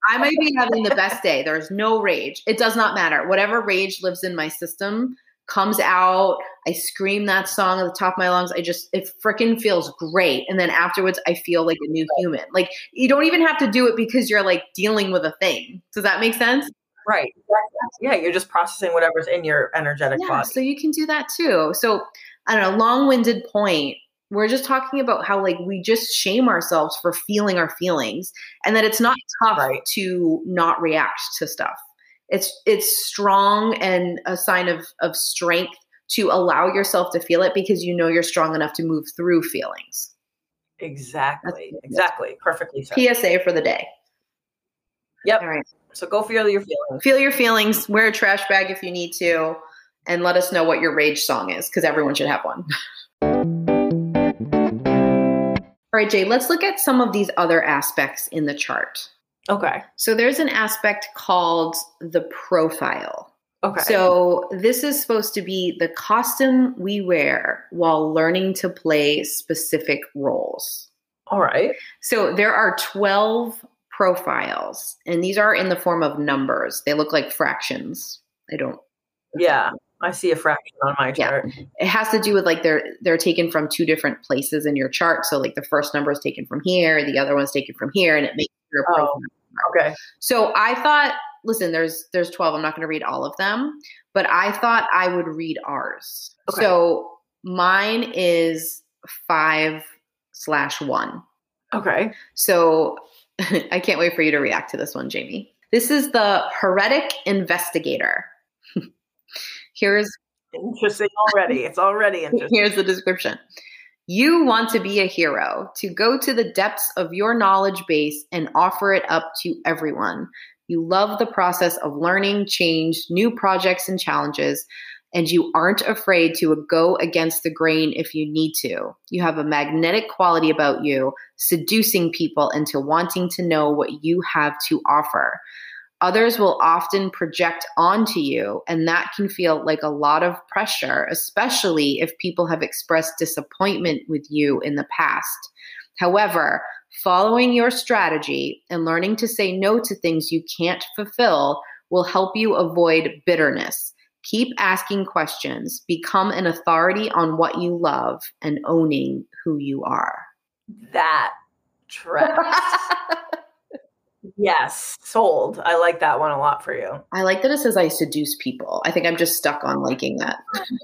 I might be having the best day. There's no rage. It does not matter. Whatever rage lives in my system comes out. I scream that song at the top of my lungs. I just, it freaking feels great. And then afterwards I feel like a new human. Like you don't even have to do it because you're like dealing with a thing. Does that make sense? Right. Yeah. You're just processing whatever's in your energetic Yeah, body. so you can do that too. So I don't know, long-winded point. We're just talking about how like we just shame ourselves for feeling our feelings and that it's not tough Right. to not react to stuff. It's it's strong and a sign of of strength to allow yourself to feel it because you know you're strong enough to move through feelings. Exactly. Exactly. Perfectly said. P S A for the day. Yep. All right. So go feel your feelings. Feel your feelings. Wear a trash bag if you need to. And let us know what your rage song is because everyone should have one. All right, Jay, let's look at some of these other aspects in the chart. Okay. So there's an aspect called the profile. Okay. So this is supposed to be the costume we wear while learning to play specific roles. All right. So there are twelve profiles, and these are in the form of numbers. They look like fractions. I don't. Yeah. I see a fraction on my chart. Yeah. It has to do with like they're they're taken from two different places in your chart. So like the first number is taken from here, the other one's taken from here, and it makes your Oh, profile. okay. So I thought, listen, there's there's twelve. I'm not going to read all of them, but I thought I would read ours. Okay. So mine is five slash one. Okay. So I can't wait for you to react to this one, Jamie. This is the heretic investigator. Here's Interesting already. It's already interesting. here's the description. You want to be a hero, to go to the depths of your knowledge base and offer it up to everyone. You love the process of learning, change, new projects and challenges, and you aren't afraid to go against the grain if you need to. You have a magnetic quality about you, seducing people into wanting to know what you have to offer. Others will often project onto you, and that can feel like a lot of pressure, especially if people have expressed disappointment with you in the past. However, following your strategy and learning to say no to things you can't fulfill will help you avoid bitterness. Keep asking questions, become an authority on what you love, and owning who you are. That tracks. Yes, sold. I like that one a lot for you. I like that it says I seduce people. I think I'm just stuck on liking that.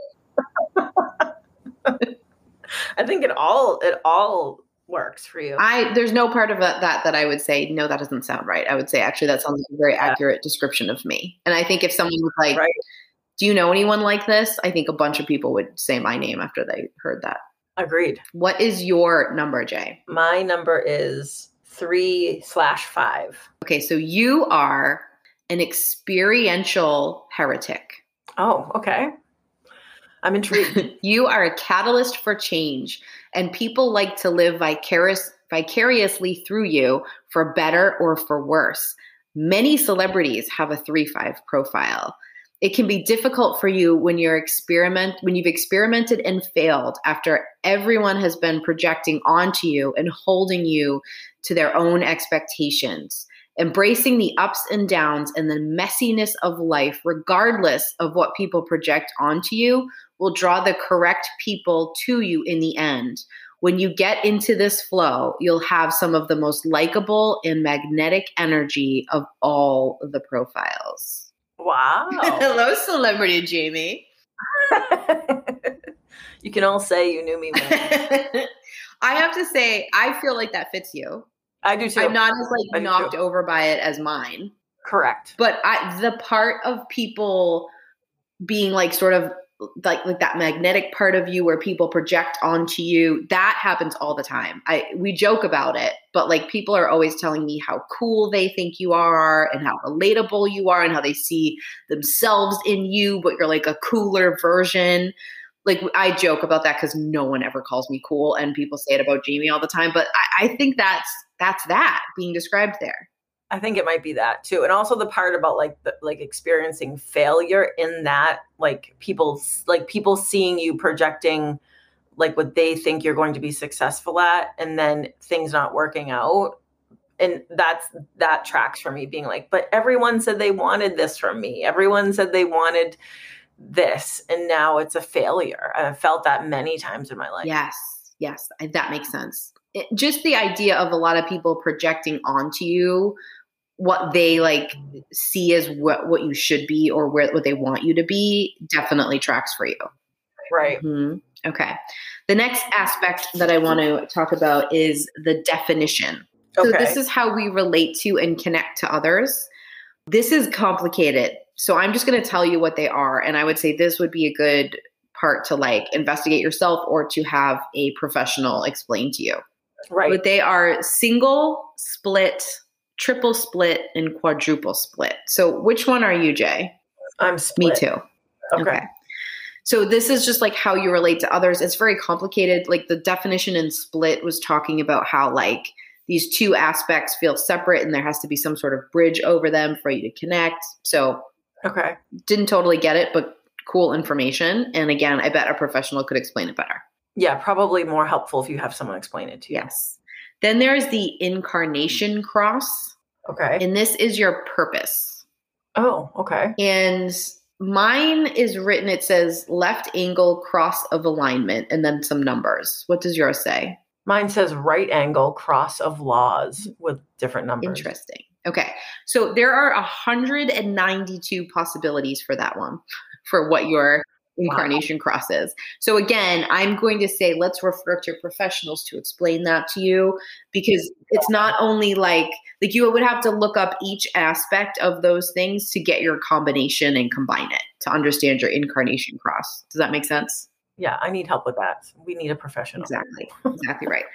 I think it all it all works for you. I there's no part of that that, that I would say, no, that doesn't sound right. I would say, actually, that sounds like a very Yeah. accurate description of me. And I think if someone was like, Right. do you know anyone like this? I think a bunch of people would say my name after they heard that. Agreed. What is your number, Jay? My number is three slash five. Okay, so you are an experiential heretic. Oh, okay. I'm intrigued. You are a catalyst for change, and people like to live vicarious, vicariously through you for better or for worse. Many celebrities have a three five profile. It can be difficult for you when you're experiment when you've experimented and failed after everyone has been projecting onto you and holding you to their own expectations. Embracing the ups and downs and the messiness of life, regardless of what people project onto you, will draw the correct people to you in the end. When you get into this flow, you'll have some of the most likable and magnetic energy of all the profiles. Wow. Hello, celebrity Jamie. You can all say you knew me when I have to say, I feel like that fits you. I do too. I'm not as I like do knocked too. over by it as mine. Correct. But I, the part of people being like sort of like like that magnetic part of you where people project onto you, that happens all the time. I we joke about it, but like people are always telling me how cool they think you are and how relatable you are and how they see themselves in you, but you're like a cooler version. Like I joke about that because no one ever calls me cool, and people say it about Jamie all the time. But I, I think that's that's that being described there. I think it might be that too. And also the part about like the, like experiencing failure in that, like people like people seeing you projecting like what they think you're going to be successful at, and then things not working out. And that's, that tracks for me, being like, but everyone said they wanted this from me. Everyone said they wanted this, and now it's a failure. I've felt that many times in my life. Yes. Yes. That makes sense. It, just the idea of a lot of people projecting onto you what they like see as what, what you should be or where, what they want you to be definitely tracks for you. Right. Mm-hmm. Okay. The next aspect that I want to talk about is the definition. So Okay. this is how we relate to and connect to others. This is complicated. So I'm just going to tell you what they are. And I would say this would be a good part to like investigate yourself or to have a professional explain to you. Right. But they are single, split, triple split, and quadruple split. So which one are you, Jay? I'm split. Me too. Okay. okay. So this is just like how you relate to others. It's very complicated. Like the definition in split was talking about how like these two aspects feel separate and there has to be some sort of bridge over them for you to connect. So okay. Didn't totally get it, but cool information. And again, I bet a professional could explain it better. Yeah, probably more helpful if you have someone explain it to you. Yes. Then there's the incarnation cross. Okay. And this is your purpose. Oh, okay. And mine is written, it says left angle cross of alignment and then some numbers. What does yours say? Mine says right angle cross of laws with different numbers. Interesting. Okay. So there are one hundred ninety-two possibilities for that one, for what your incarnation wow. cross is. So again, I'm going to say, let's refer to professionals to explain that to you, because it's not only like, like you would have to look up each aspect of those things to get your combination and combine it to understand your incarnation cross. Does that make sense? Yeah, I need help with that. We need a professional. Exactly. Exactly right.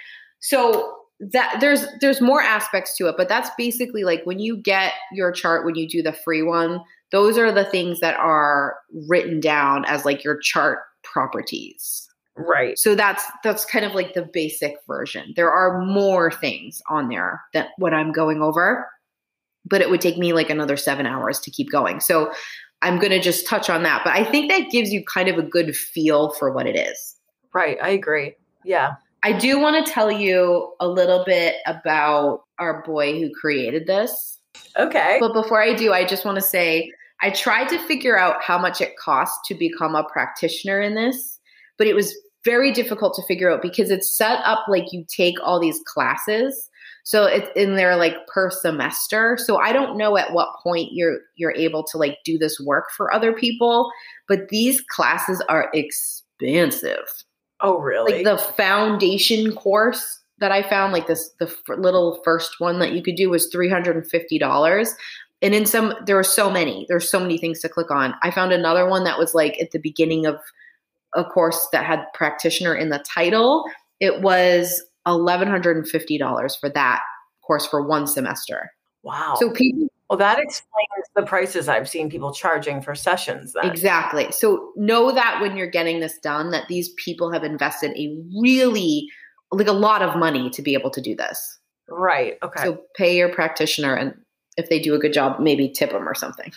So that there's there's more aspects to it, but that's basically like when you get your chart, when you do the free one, those are the things that are written down as like your chart properties. Right. So that's that's kind of like the basic version. There are more things on there than what I'm going over, but it would take me like another seven hours to keep going. So I'm going to just touch on that. But I think that gives you kind of a good feel for what it is. Right. I agree. Yeah. I do want to tell you a little bit about our boy who created this. Okay. But before I do, I just want to say I tried to figure out how much it costs to become a practitioner in this, but it was very difficult to figure out because it's set up like you take all these classes. So it's in there like per semester. So I don't know at what point you're you're able to like do this work for other people, but these classes are expensive. Oh, really? Like the foundation course that I found, like this the f- little first one that you could do was three hundred fifty dollars. And in some, there were so many, there's so many things to click on. I found another one that was like at the beginning of a course that had practitioner in the title. It was one thousand one hundred fifty dollars for that course for one semester. Wow. So people, well, that explains the prices I've seen people charging for sessions then. Exactly. So know that when you're getting this done, that these people have invested a really, like a lot of money to be able to do this. Right. Okay. So pay your practitioner, and if they do a good job, maybe tip them or something.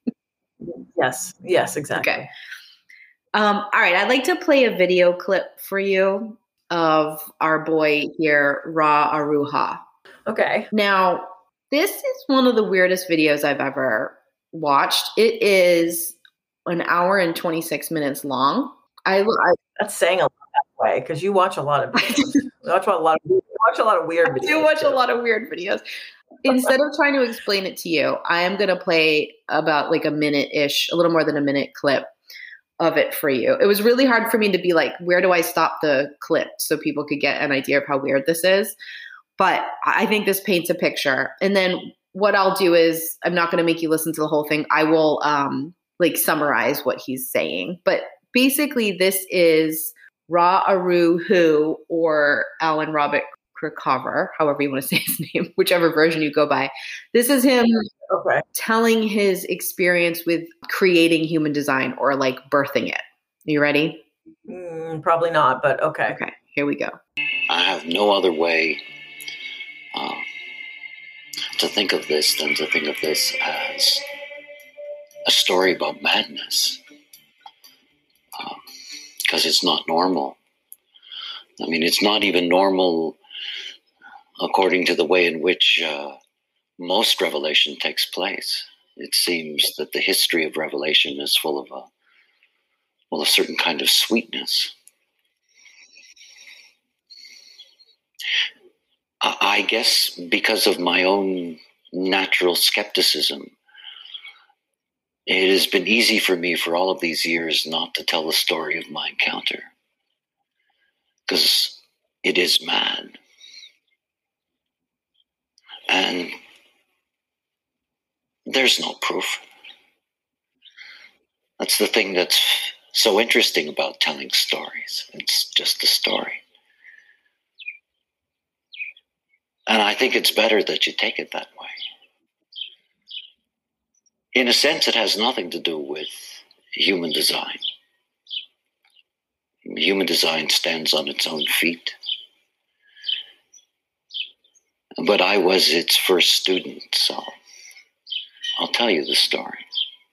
Yes. Yes, exactly. Okay. Um, all right. I'd like to play a video clip for you of our boy here, Ra Aruha. Okay. Now, this is one of the weirdest videos I've ever watched. It is an hour and twenty-six minutes long. I, I That's saying a lot that way because you watch a lot of videos. you watch a lot of you watch a lot of weird videos. I do watch too. a lot of weird videos. Instead of trying to explain it to you, I am going to play about like a minute-ish, a little more than a minute clip of it for you. It was really hard for me to be like, where do I stop the clip so people could get an idea of how weird this is? But I think this paints a picture. And then what I'll do is I'm not going to make you listen to the whole thing. I will um, like summarize what he's saying. But basically this is Ra Aruhu, or Alan Robert Krakauer, however you want to say his name, whichever version you go by. This is him okay. telling his experience with creating human design, or like birthing it. Are you ready? Mm, probably not, but okay. Okay, here we go. I have no other way uh, to think of this than to think of this as a story about madness. Because um, it's not normal. I mean, it's not even normal according to the way in which uh, most revelation takes place. It seems that the history of revelation is full of a, well, a certain kind of sweetness. I guess because of my own natural skepticism, it has been easy for me for all of these years not to tell the story of my encounter, because it is mad. And there's no proof. That's the thing that's so interesting about telling stories. It's just a story. And I think it's better that you take it that way. In a sense, it has nothing to do with human design. Human design stands on its own feet. But I was its first student, so I'll tell you the story.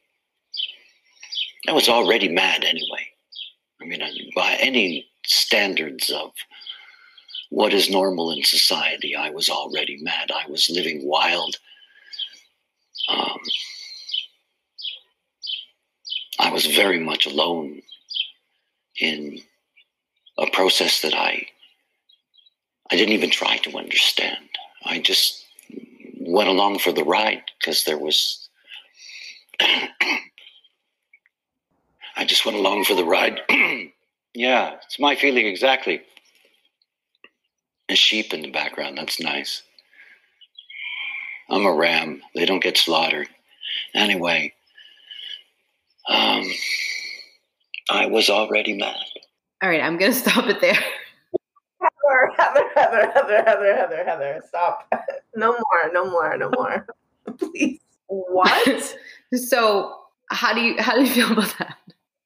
I was already mad anyway. I mean, by any standards of what is normal in society, I was already mad. I was living wild. Um, I was very much alone in a process that I I didn't even try to understand. I just went along for the ride because there was... I just went along for the ride. Yeah, it's my feeling exactly. A sheep in the background, that's nice. I'm a ram. They don't get slaughtered. Anyway, um, I was already mad. All right, I'm going to stop it there. Heather, Heather, Heather, Heather, Heather, Heather, Heather, stop. No more, no more, no more. Please. What? So how do you how do you feel about that?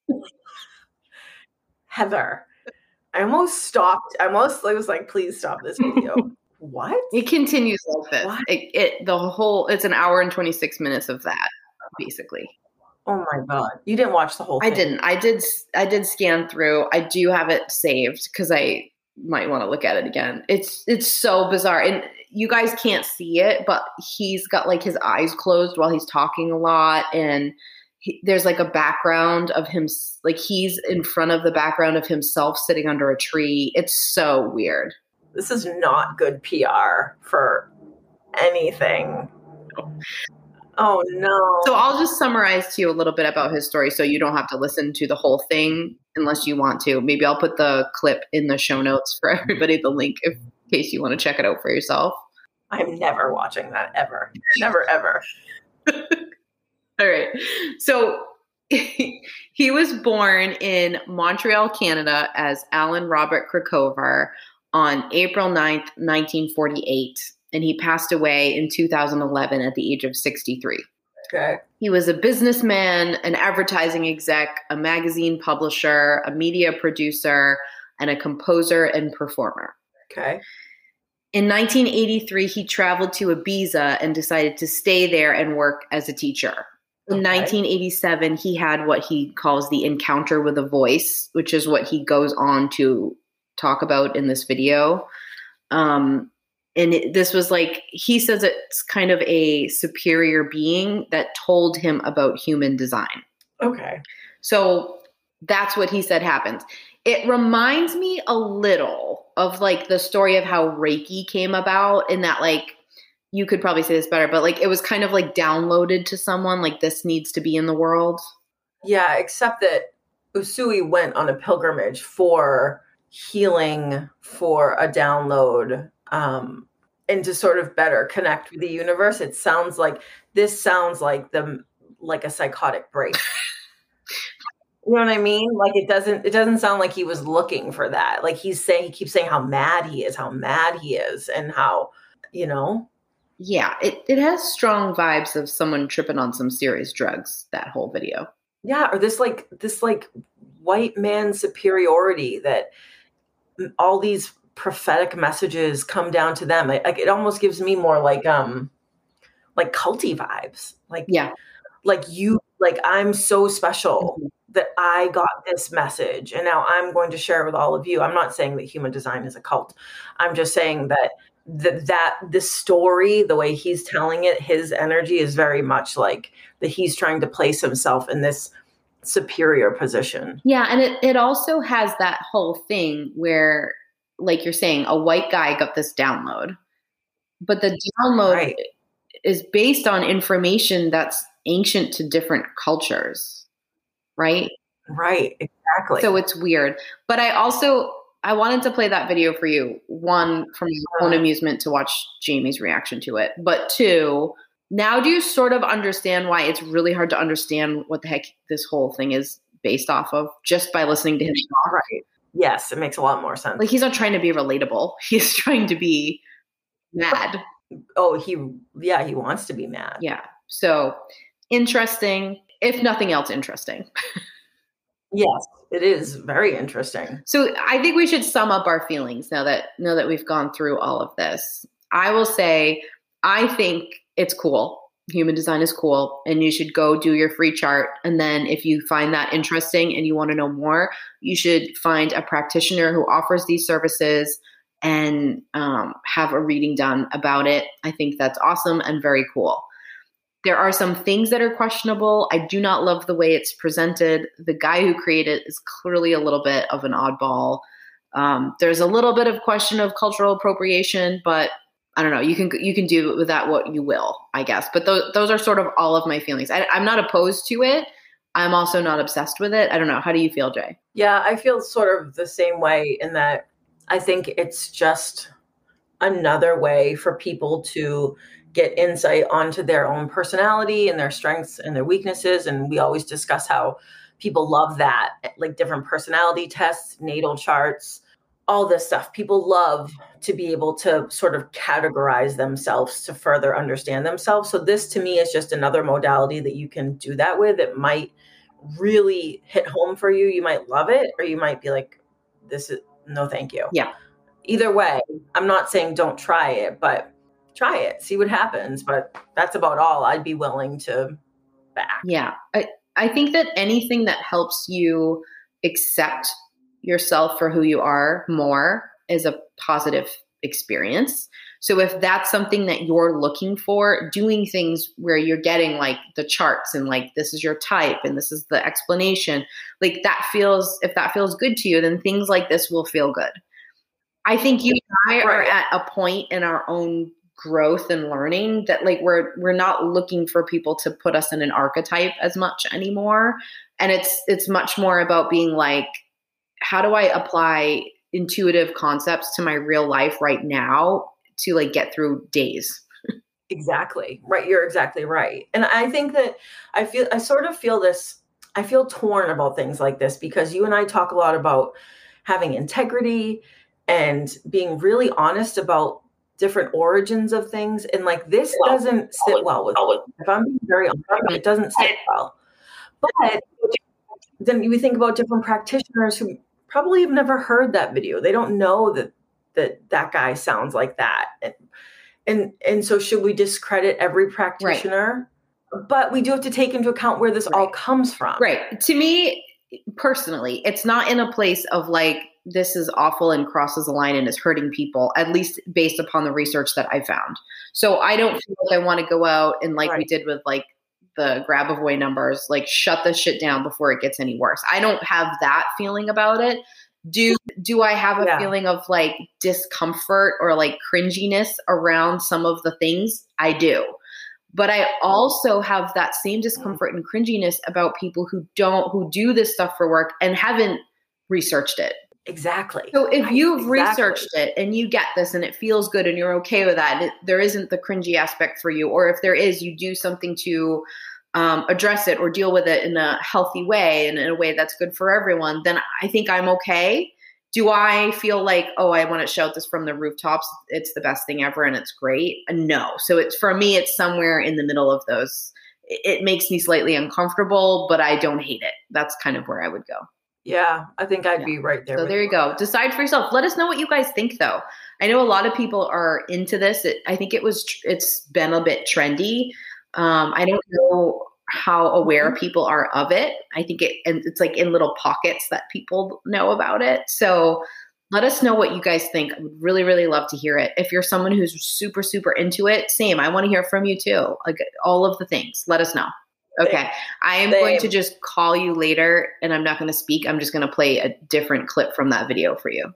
Heather, I almost stopped. I almost I was like, please stop this video. What? It continues like this. What? It, it the whole it's an hour and twenty-six minutes of that, basically. Oh my God. You didn't watch the whole thing. I didn't. I did I did scan through. I do have it saved because I might want to look at it again. It's it's so bizarre. And you guys can't see it, but he's got like his eyes closed while he's talking a lot, and He, there's like a background of him, like he's in front of the background of himself sitting under a tree. It's so weird. This is not good P R for anything. Oh no. So I'll just summarize to you a little bit about his story so you don't have to listen to the whole thing unless you want to. Maybe I'll put the clip in the show notes for everybody, the link, if, in case you want to check it out for yourself. I'm never watching that ever. Never, ever. All right. So he was born in Montreal, Canada as Alan Robert Krakover on April ninth, nineteen forty-eight. And he passed away in two thousand eleven at the age of sixty-three. Okay. He was a businessman, an advertising exec, a magazine publisher, a media producer, and a composer and performer. Okay. In nineteen eighty-three, he traveled to Ibiza and decided to stay there and work as a teacher. In Okay. nineteen eighty-seven, he had what he calls the encounter with a voice, which is what he goes on to talk about in this video. Um, and it, this was like, he says it's kind of a superior being that told him about human design. Okay. So that's what he said happened. It reminds me a little of like the story of how Reiki came about, in that like, you could probably say this better, but like it was kind of like downloaded to someone, like this needs to be in the world. Yeah, except that Usui went on a pilgrimage for healing, for a download, um, and to sort of better connect with the universe. It sounds like this sounds like the like a psychotic break. You know what I mean? Like it doesn't it doesn't sound like he was looking for that. Like he's saying, he keeps saying how mad he is, how mad he is, and how, you know. Yeah, it, it has strong vibes of someone tripping on some serious drugs, that whole video. Yeah, or this like this like white man superiority that all these prophetic messages come down to them. Like it almost gives me more like um like culty vibes. Like Yeah. like you like I'm so special Mhm. that I got this message and now I'm going to share it with all of you. I'm not saying that human design is a cult. I'm just saying that that that the story, the way he's telling it, his energy is very much like that he's trying to place himself in this superior position. Yeah. And it, it also has that whole thing where, like you're saying, a white guy got this download, but the download right. is based on information that's ancient to different cultures, right? Right, exactly. So it's weird. But I also, I wanted to play that video for you. One, from my own amusement to watch Jamie's reaction to it. But two, now do you sort of understand why it's really hard to understand what the heck this whole thing is based off of just by listening to him talk? Right. Yes, it makes a lot more sense. Like, he's not trying to be relatable. He's trying to be mad. Oh, he, yeah, he wants to be mad. Yeah. So interesting, if nothing else, interesting. Yes, it is very interesting. So I think we should sum up our feelings now that now that we've gone through all of this. I will say, I think it's cool. Human design is cool, and you should go do your free chart. And then if you find that interesting and you want to know more, you should find a practitioner who offers these services and um, have a reading done about it. I think that's awesome and very cool. There are some things that are questionable. I do not love the way it's presented. The guy who created it is clearly a little bit of an oddball. Um, there's a little bit of question of cultural appropriation, but I don't know. You can you can do with that what you will, I guess. But those those are sort of all of my feelings. I, I'm not opposed to it. I'm also not obsessed with it. I don't know. How do you feel, Jay? Yeah, I feel sort of the same way in that I think it's just another way for people to get insight onto their own personality and their strengths and their weaknesses. And we always discuss how people love that, like different personality tests, natal charts, all this stuff. People love to be able to sort of categorize themselves to further understand themselves. So this to me is just another modality that you can do that with. It might really hit home for you. You might love it, or you might be like, this is no, thank you. Yeah. Either way, I'm not saying don't try it, but try it, see what happens. But that's about all I'd be willing to back. Yeah. I, I think that anything that helps you accept yourself for who you are more is a positive experience. So if that's something that you're looking for, doing things where you're getting like the charts and like, this is your type and this is the explanation, like that feels, if that feels good to you, then things like this will feel good. I think you and I are at a point in our own growth and learning that like we're we're not looking for people to put us in an archetype as much anymore. And it's it's much more about being like, how do I apply intuitive concepts to my real life right now to like get through days? Exactly. Right. You're exactly right. And I think that I feel I sort of feel this, I feel torn about things like this because you and I talk a lot about having integrity and being really honest about different origins of things. And like this well, doesn't sit well with me. If I'm being very honest, it doesn't sit well. But then we think about different practitioners who probably have never heard that video. They don't know that that, that guy sounds like that. And, and and so should we discredit every practitioner? Right. But we do have to take into account where this right. all comes from. Right. To me, personally, it's not in a place of like, this is awful and crosses a line and is hurting people, at least based upon the research that I found. So I don't feel like I want to go out and like right. we did with like the Grabovoi numbers, like shut the shit down before it gets any worse. I don't have that feeling about it. Do, do I have a yeah. feeling of like discomfort or like cringiness around some of the things? I do. But I also have that same discomfort and cringiness about people who don't, who do this stuff for work and haven't researched it. Exactly. So if right. you've exactly. researched it and you get this and it feels good and you're okay with that, and it, there isn't the cringy aspect for you, or if there is, you do something to um, address it or deal with it in a healthy way and in a way that's good for everyone, then I think I'm okay. Do I feel like, oh, I want to shout this from the rooftops, it's the best thing ever and it's great? No. So it's, for me, it's somewhere in the middle of those. It, it makes me slightly uncomfortable, but I don't hate it. That's kind of where I would go. Yeah, I think I'd yeah. be right there. So there you go. Decide for yourself. Let us know what you guys think, though. I know a lot of people are into this. It, I think it was, it's been a bit trendy. Um, I don't know how aware people are of it. I think it, and it's like in little pockets that people know about it. So Let us know what you guys think. I would really, really love to hear it. If you're someone who's super, super into it, same. I want to hear from you too. Like all of the things. Let us know. Okay. Same. I am same. going to just call you later and I'm not going to speak. I'm just going to play a different clip from that video for you.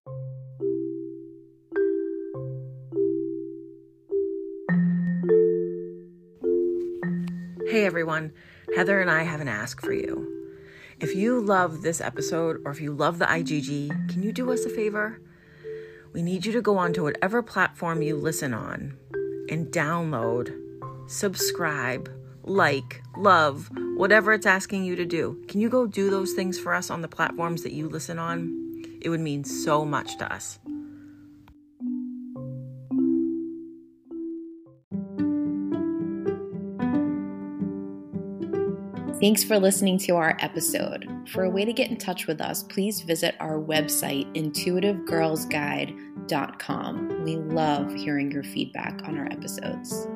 Hey everyone, Heather and I have an ask for you. If you love this episode or if you love the I G G, can you do us a favor? We need you to go onto whatever platform you listen on and download, subscribe, like, love, whatever it's asking you to do. Can you go do those things for us on the platforms that you listen on? It would mean so much to us. Thanks for listening to our episode. For a way to get in touch with us, please visit our website, intuitive girls guide dot com. We love hearing your feedback on our episodes.